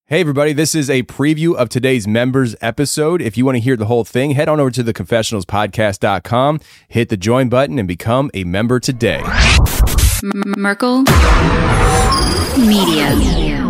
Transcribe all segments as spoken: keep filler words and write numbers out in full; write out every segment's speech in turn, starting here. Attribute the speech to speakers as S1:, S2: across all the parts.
S1: Hey everybody, this is a preview of today's members episode. If you want to hear the whole thing, head on over to the confessionals podcast dot com, hit the join button, and become a member today.
S2: M- Merkel Media.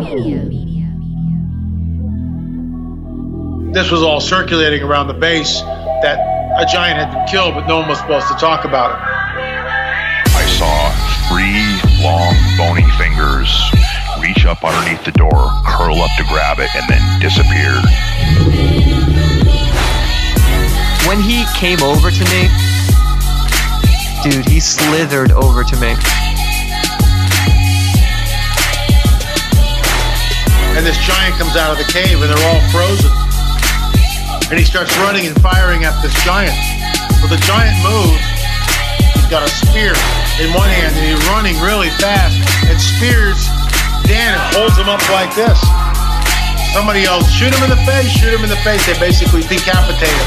S3: This was all circulating around the base that a giant had been killed, but no one was supposed to talk about it.
S4: I saw three long, bony fingers reach up underneath the door, curl up to grab it, and then disappear.
S5: When he came over to me, dude, he slithered over to me.
S3: And this giant comes out of the cave, and they're all frozen. And he starts running and firing at this giant. Well, the giant moves. He's got a spear in one hand, and he's running really fast, and spears Dan and holds him up like this. Somebody yells, shoot him in the face, shoot him in the face. They basically decapitate him.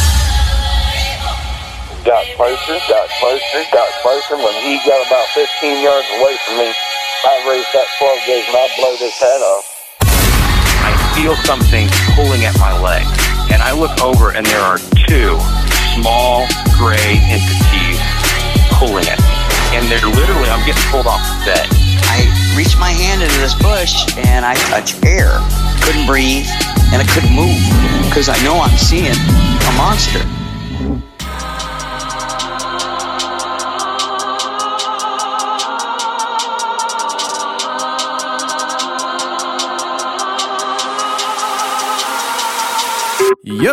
S6: Got closer, got closer, got closer. When he got about fifteen yards away from me, I raised that twelve gauge and I blowed his head off.
S7: I feel something pulling at my leg, and I look over and there are two small gray entities pulling at me. And they're literally, I'm getting pulled off the bed.
S8: I reached my hand into this bush and I touched air. Couldn't breathe and I couldn't move because I know I'm seeing a monster.
S1: Yep.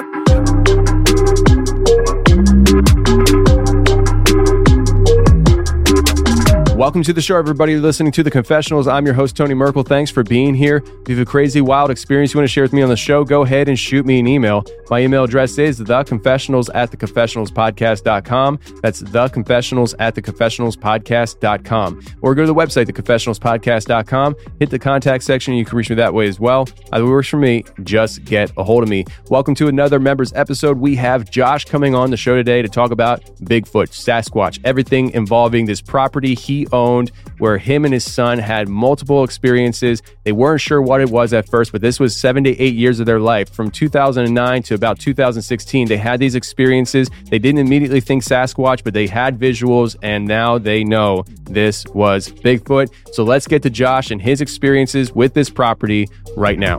S1: Welcome to the show, everybody. You're listening to The Confessionals. I'm your host, Tony Merkel. Thanks for being here. If you have a crazy, wild experience you want to share with me on the show, go ahead and shoot me an email. My email address is theconfessionals at the confessionals podcast dot com. That's theconfessionals at the confessionals podcast dot com. Or go to the website, the confessionals podcast dot com. Hit the contact section. You can reach me that way as well. Either works for me. Just get a hold of me. Welcome to another members episode. We have Josh coming on the show today to talk about Bigfoot, Sasquatch, everything involving this property he owned, where him and his son had multiple experiences. They weren't sure what it was at first, but this was seven to eight years of their life. From two thousand nine to about two thousand sixteen, they had these experiences. They didn't immediately think Sasquatch, but they had visuals, and now they know this was Bigfoot. So let's get to Josh and his experiences with this property right now.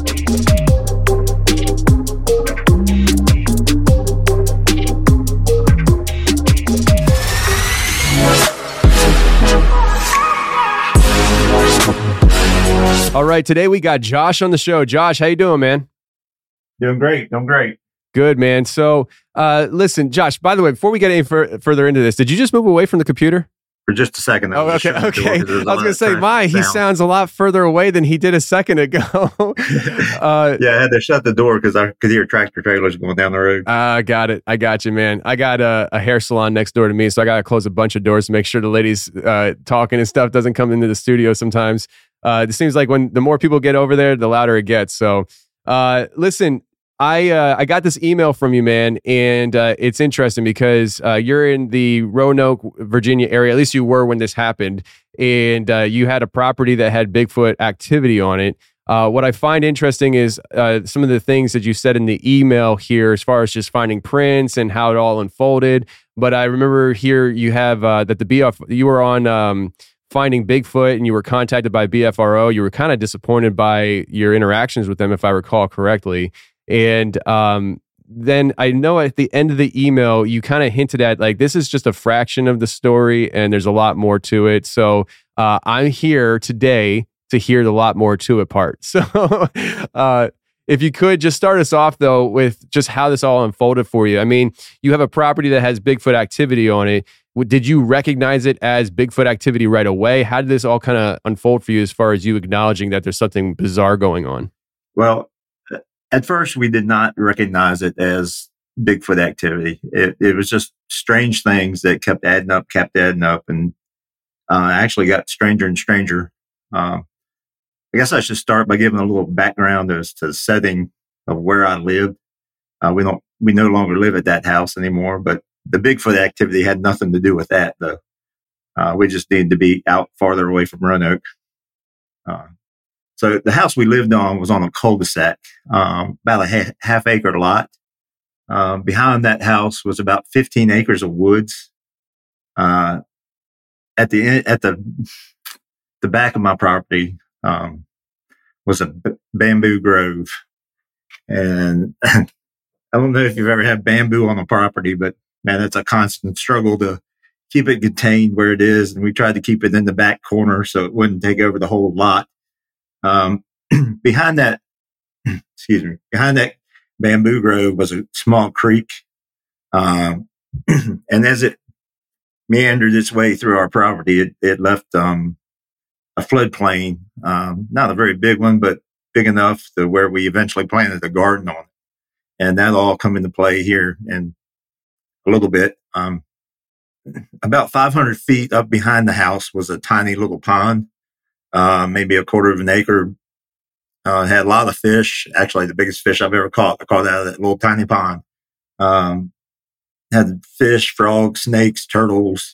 S1: All right, today we got Josh on the show. Josh, how you doing, man?
S9: Doing great. Doing great.
S1: Good, man. So, uh, listen, Josh, by the way, before we get any fur- further into this, did you just move away from the computer?
S9: For just a second.
S1: Oh, okay, okay. I was going to say, my, he sounds a lot further away than he did a second ago. uh,
S9: yeah, I had to shut the door because I could hear tractor trailers going down the road.
S1: I uh, got it. I got you, man. I got a, a hair salon next door to me, so I got to close a bunch of doors to make sure the ladies uh, talking and stuff doesn't come into the studio sometimes. Uh, it seems like when the more people get over there, the louder it gets. So, uh, listen, I uh, I got this email from you, man, and uh, it's interesting because uh, you're in the Roanoke, Virginia area. At least you were when this happened, and uh, you had a property that had Bigfoot activity on it. Uh, what I find interesting is uh, some of the things that you said in the email here, as far as just finding prints and how it all unfolded. But I remember here you have uh, that the B F you were on. Um, Finding Bigfoot and you were contacted by B F R O. You were kind of disappointed by your interactions with them, if I recall correctly. And um, then I know at the end of the email, you kind of hinted at like, this is just a fraction of the story and there's a lot more to it. So uh, I'm here today to hear the lot more to it part. So uh, if you could just start us off though with just how this all unfolded for you. I mean, you have a property that has Bigfoot activity on it. Did you recognize it as Bigfoot activity right away? How did this all kind of unfold for you as far as you acknowledging that there's something bizarre going on?
S9: Well, at first we did not recognize it as Bigfoot activity. It, it was just strange things that kept adding up, kept adding up, and uh, actually got stranger and stranger. Uh, I guess I should start by giving a little background as to the setting of where I lived. Uh, we don't, we no longer live at that house anymore, but the Bigfoot activity had nothing to do with that, though. Uh, we just needed to be out farther away from Roanoke. Uh, So the house we lived on was on a cul-de-sac, um, about a ha- half acre lot. Um, behind that house was about fifteen acres of woods. Uh, at the end, at the the back of my property um, was a b- bamboo grove, and I don't know if you've ever had bamboo on a property, but man, it's a constant struggle to keep it contained where it is. And we tried to keep it in the back corner so it wouldn't take over the whole lot. Um, behind that, excuse me, behind that bamboo grove was a small creek. Um, and as it meandered its way through our property, it, it left, um, a floodplain, um, not a very big one, but big enough to where we eventually planted a garden on it. And that'll all come into play here in a little bit. Um, about five hundred feet up behind the house was a tiny little pond, uh, maybe a quarter of an acre. Uh, it had a lot of fish. Actually, the biggest fish I've ever caught. I caught out of that little tiny pond. Um, had fish, frogs, snakes, turtles,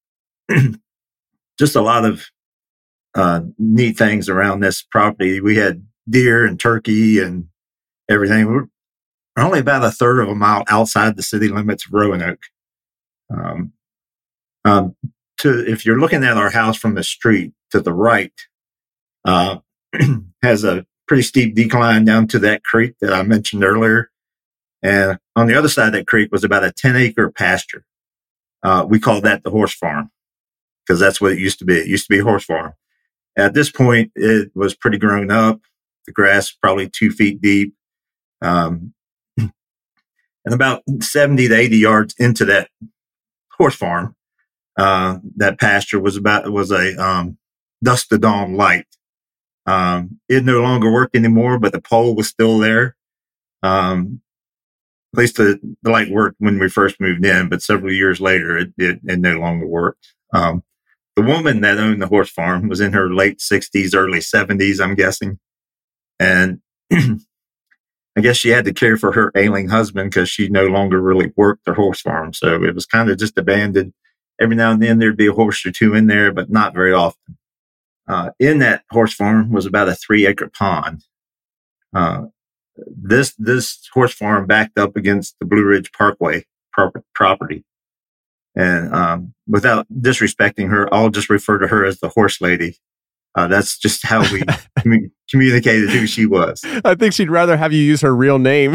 S9: just a lot of uh, neat things around this property. We had deer and turkey and everything. We're only about a third of a mile outside the city limits of Roanoke. Um, um, to if you're looking at our house from the street to the right, uh, has a pretty steep decline down to that creek that I mentioned earlier. And on the other side of that creek was about a ten acre pasture. Uh, we called that the horse farm because that's what it used to be. It used to be a horse farm. At this point, it was pretty grown up. The grass probably two feet deep. Um, and about seventy to eighty yards into that horse farm, uh, that pasture was about, was a, um, dusk to dawn light. Um, it no longer worked anymore, but the pole was still there. Um, at least the, the light worked when we first moved in, but several years later, it, it, it no longer worked. Um, the woman that owned the horse farm was in her late sixties, early seventies, I'm guessing. And I guess she had to care for her ailing husband because she no longer really worked the horse farm. So it was kind of just abandoned. Every now and then there'd be a horse or two in there, but not very often. Uh, in that horse farm was about a three acre pond. Uh, this, this horse farm backed up against the Blue Ridge Parkway prop- property. And, um, without disrespecting her, I'll just refer to her as the horse lady. Uh, that's just how we commu- communicated who she was.
S1: I think she'd rather have you use her real name.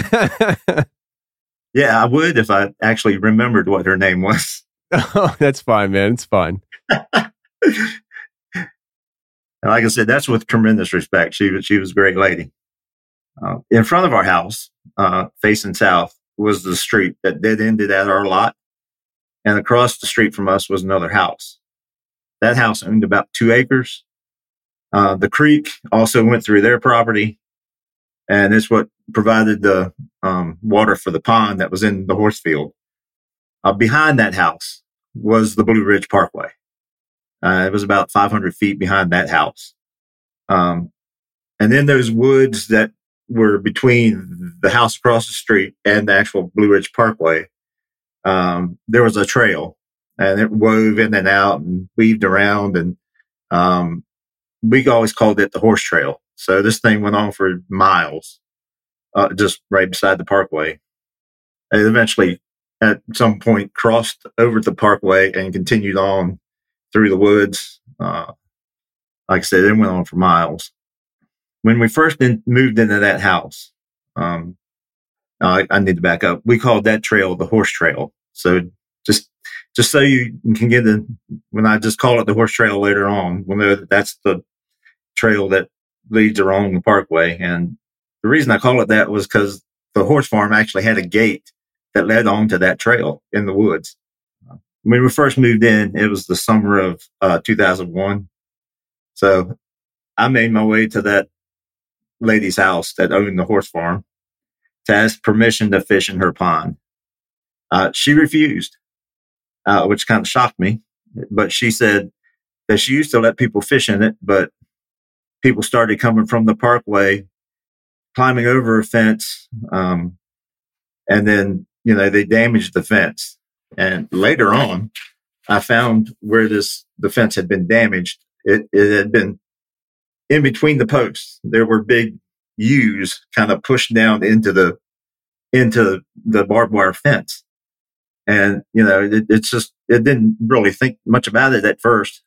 S9: Yeah, I would if I actually remembered what her name was.
S1: Oh, that's fine, man. It's fine.
S9: And like I said, that's with tremendous respect. She was, she was a great lady. Uh, in front of our house, uh, facing south, was the street that dead ended at our lot. And across the street from us was another house. That house owned about two acres. Uh, the creek also went through their property. And it's what provided the um, water for the pond that was in the horse field. Uh, behind that house was the Blue Ridge Parkway. Uh, it was about five hundred feet behind that house. Um, and then those woods that were between the house across the street and the actual Blue Ridge Parkway, um, there was a trail, and it wove in and out and weaved around. And um, we always called it the horse trail. So this thing went on for miles, uh, just right beside the parkway. It eventually, at some point, crossed over the parkway and continued on through the woods. Uh, like I said, it went on for miles. When we first in, moved into that house, um, I, I need to back up. We called that trail the horse trail. So just, just so you can get the, when I just call it the horse trail later on, we'll know that that's the trail that leads along the parkway. And the reason I call it that was because the horse farm actually had a gate that led onto that trail in the woods. When we first moved in, it was the summer of uh, two thousand one. So I made my way to that lady's house that owned the horse farm to ask permission to fish in her pond. Uh, she refused, uh, which kind of shocked me. But she said that she used to let people fish in it, but people started coming from the parkway, climbing over a fence, um, and then, you know, they damaged the fence. And later on, I found where this the fence had been damaged. It, it had been in between the posts, there were big U's kind of pushed down into the into the barbed wire fence. And, you know, it, it's just, it didn't really think much about it at first.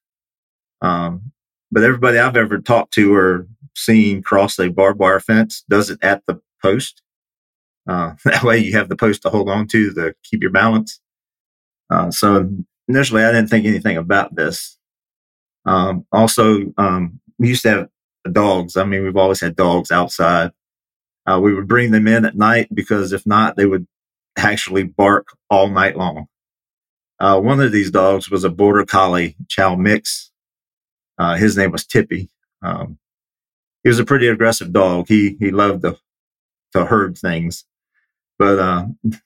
S9: Um, but everybody I've ever talked to or seen cross a barbed wire fence does it at the post. Uh, that way you have the post to hold on to to keep your balance. Uh, so initially I didn't think anything about this. Um, also, um, we used to have dogs. I mean, we've always had dogs outside. Uh, we would bring them in at night because if not, they would actually bark all night long. Uh, one of these dogs was a border collie chow mix. Uh, his name was Tippy. Um, he was a pretty aggressive dog. He, he loved to, to herd things. But, uh,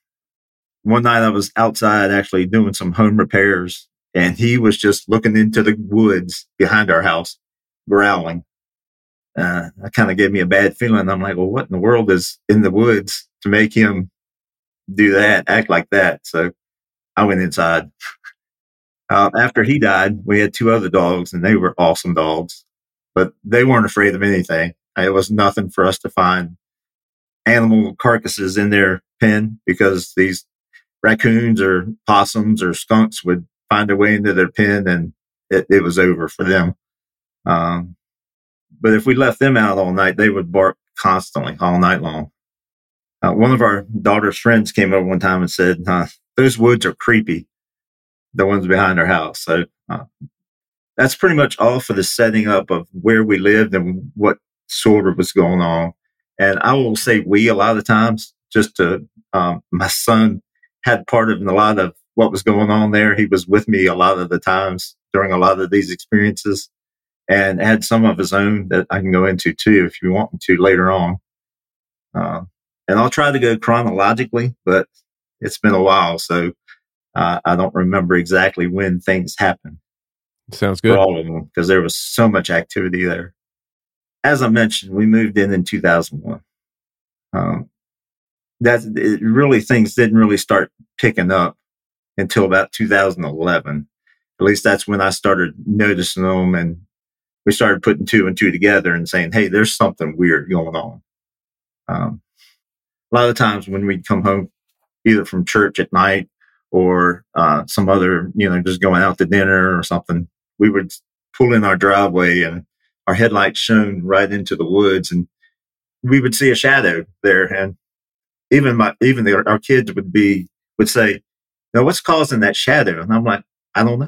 S9: one night I was outside actually doing some home repairs and he was just looking into the woods behind our house, growling. Uh, that kind of gave me a bad feeling. I'm like, well, what in the world is in the woods to make him do that, act like that? So I went inside. Uh, after he died, we had two other dogs and they were awesome dogs, but they weren't afraid of anything. It was nothing for us to find animal carcasses in their pen because these raccoons or possums or skunks would find their way into their pen and it, it was over for them. Um, but if we left them out all night, they would bark constantly all night long. Uh, one of our daughter's friends came over one time and said, uh, those woods are creepy, the ones behind our house. So uh, that's pretty much all for the setting up of where we lived and what sort of was going on. And I will say we a lot of times, just to, um, my son had part of a lot of what was going on there. He was with me a lot of the times during a lot of these experiences and had some of his own that I can go into too, if you want me to later on. Uh, and I'll try to go chronologically, but it's been a while. So, uh, I don't remember exactly when things happened.
S1: Sounds good.
S9: For all of them, because there was so much activity there. As I mentioned, we moved in in two thousand one. Um, that it really, things didn't really start picking up until about two thousand eleven. At least that's when I started noticing them and we started putting two and two together and saying, hey, there's something weird going on. Um, a lot of times when we'd come home, either from church at night or uh, some other, you know, just going out to dinner or something, we would pull in our driveway and our headlights shone right into the woods and we would see a shadow there. And even my, even the, our kids would be, would say, now what's causing that shadow? And I'm like, I don't know.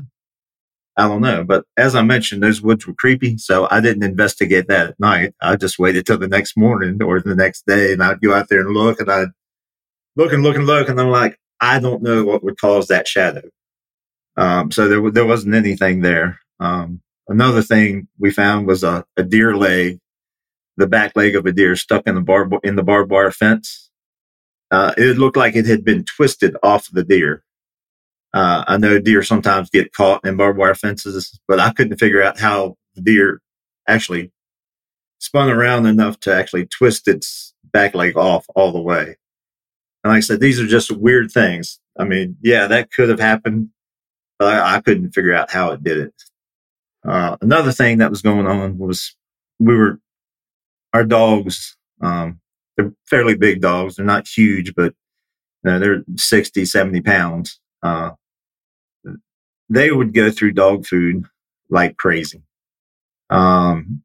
S9: I don't know. But as I mentioned, those woods were creepy. So I didn't investigate that at night. I just waited till the next morning or the next day and I'd go out there and look and I'd look and look and look. And I'm like, I don't know what would cause that shadow. Um, so there, there wasn't anything there. Um, another thing we found was a, a deer leg, the back leg of a deer stuck in the barb, in the barbed wire fence. Uh, it looked like it had been twisted off the deer. Uh, I know deer sometimes get caught in barbed wire fences, but I couldn't figure out how the deer actually spun around enough to actually twist its back leg off all the way. And like I said, these are just weird things. I mean, yeah, that could have happened, but I, I couldn't figure out how it did it. Uh, another thing that was going on was we were, our dogs, um, they're fairly big dogs. They're not huge, but you know, they're sixty, seventy pounds. Uh, they would go through dog food like crazy. Um,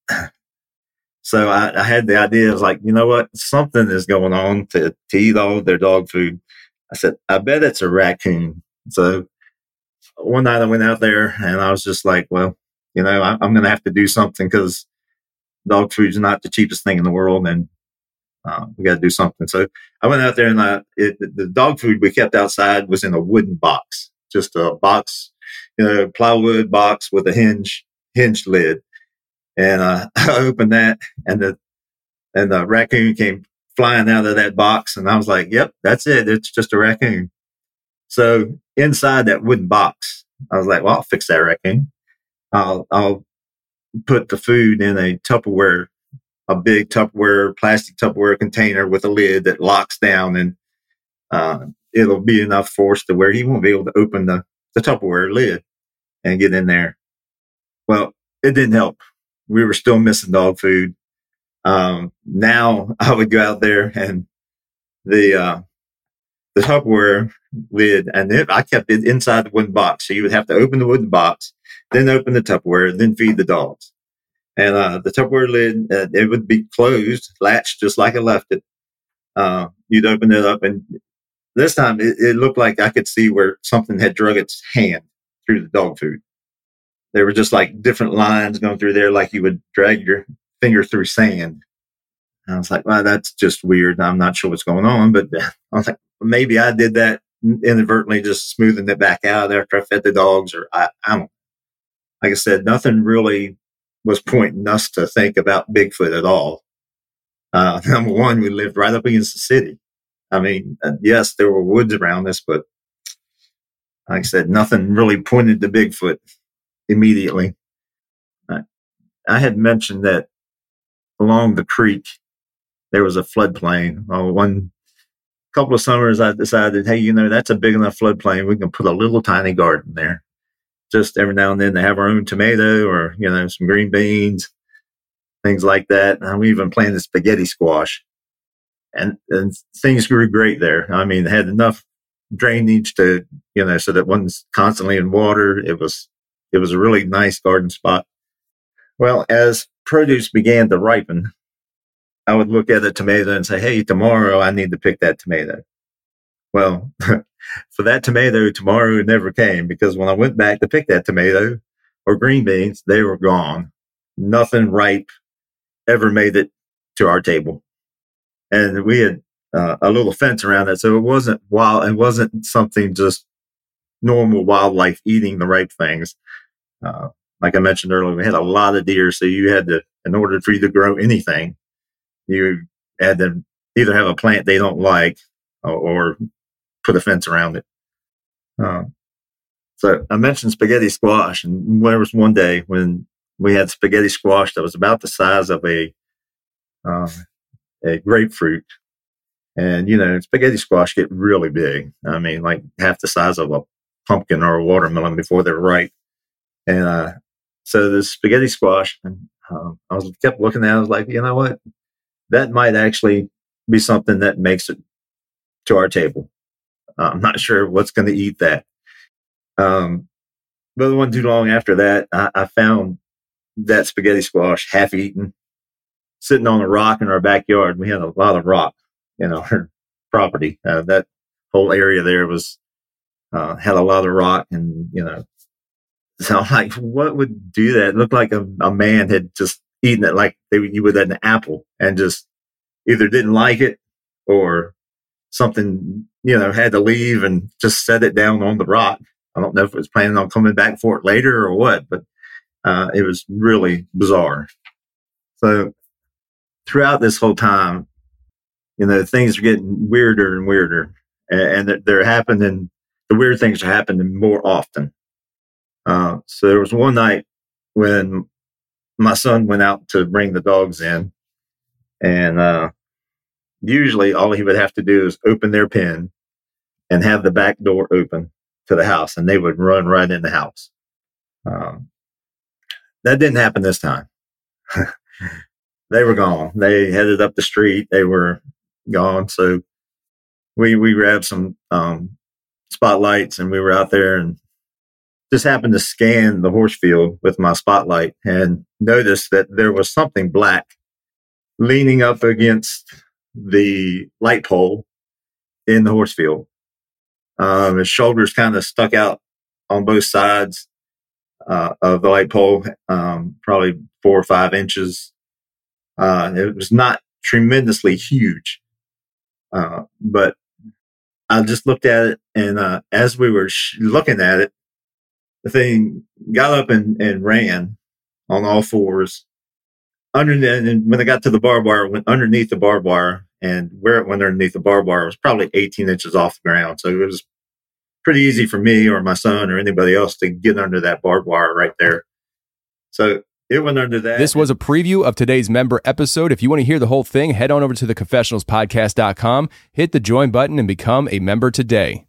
S9: so I, I had the idea, I was like, you know what? Something is going on to, to eat all of their dog food. I said, I bet it's a raccoon. So one night I went out there and I was just like, well, you know, I, I'm going to have to do something because dog food is not the cheapest thing in the world. And uh, we got to do something. So I went out there and I, it, the dog food we kept outside was in a wooden box, just a box, you know, plywood box with a hinge, hinged lid. And uh, I opened that and the, and the raccoon came flying out of that box. And I was like, yep, that's it. It's just a raccoon. So inside that wooden box, I was like, well, I'll fix that raccoon. I'll, I'll put the food in a Tupperware, a big Tupperware, plastic Tupperware container with a lid that locks down and, uh, it'll be enough force to where he won't be able to open the, the Tupperware lid and get in there. Well, it didn't help. we were still missing dog food. Um, now I would go out there and the, uh, the Tupperware lid, and it, I kept it inside the wooden box. So you would have to open the wooden box, then open the Tupperware, then feed the dogs. And, uh, the Tupperware lid, uh, it would be closed, latched just like I left it. Uh, you'd open it up, and this time it, it looked like I could see where something had drug its hand through the dog food. There were just like different lines going through there, like you would drag your finger through sand. And I was like, well, that's just weird. I'm not sure what's going on, but I was like, maybe I did that inadvertently, just smoothing it back out after I fed the dogs, or I, I don't. Like I said, nothing really was pointing us to think about Bigfoot at all. Uh, number one, we lived right up against the city. I mean, uh, yes, there were woods around us, but like I said, nothing really pointed to Bigfoot immediately. I, I had mentioned that along the creek, there was a floodplain. Uh, one couple of summers, I decided, hey, you know, that's a big enough floodplain. We can put a little tiny garden there. Just every now and then to have our own tomato or, you know, some green beans, things like that. And we even planted spaghetti squash. And, and things grew great there. I mean, it had enough drainage to, you know, so that it wasn't constantly in water. It was, it was a really nice garden spot. Well, as produce began to ripen, I would look at a tomato and say, hey, tomorrow I need to pick that tomato. Well, for that tomato, tomorrow never came, because when I went back to pick that tomato or green beans, they were gone. Nothing ripe ever made it to our table. And we had uh, a little fence around it. So it wasn't wild. It wasn't something just normal wildlife eating the ripe things. Uh, like I mentioned earlier, we had a lot of deer. So you had to, in order for you to grow anything, you had to either have a plant they don't like or, or put a fence around it. Uh, so I mentioned spaghetti squash, and there was one day when we had spaghetti squash that was about the size of a, uh, a grapefruit. And, you know, spaghetti squash get really big. I mean, like half the size of a pumpkin or a watermelon before they're ripe. And, uh, so the spaghetti squash, and, um, I was kept looking at it. I was like, you know what? That might actually be something that makes it to our table. Uh, I'm not sure what's going to eat that. Um, but it wasn't too long after that, I, I found that spaghetti squash half eaten, sitting on a rock in our backyard. We had a lot of rock in our property. Uh, that whole area there was, uh, had a lot of rock, and, you know, so I'm like, what would do that? It looked like a, a man had just eaten it like they, you would an apple, and just either didn't like it or something, you know, had to leave and just set it down on the rock. I don't know if it was planning on coming back for it later or what, but uh, it was really bizarre. So throughout this whole time, you know, things are getting weirder and weirder, and, and they're happening. The weird things are happening more often. Uh, so there was one night when my son went out to bring the dogs in, and uh, usually all he would have to do is open their pen and have the back door open to the house, and they would run right in the house. Um, that didn't happen this time. They were gone. They headed up the street. They were gone. So we we grabbed some um, spotlights, and we were out there and just happened to scan the horse field with my spotlight and noticed that there was something black leaning up against the light pole in the horse field. Um, his shoulders kind of stuck out on both sides uh, of the light pole, um, probably four or five inches. Uh, it was not tremendously huge, uh, but I just looked at it, and uh, as we were sh- looking at it, the thing got up and, and ran on all fours. Under, and when I got to the barbed wire, it went underneath the barbed wire, and where it went underneath the barbed wire was probably eighteen inches off the ground. So it was pretty easy for me or my son or anybody else to get under that barbed wire right there. So it went under that.
S1: This was a preview of today's member episode. If you want to hear the whole thing, head on over to the confessionals podcast dot com, hit the join button, and become a member today.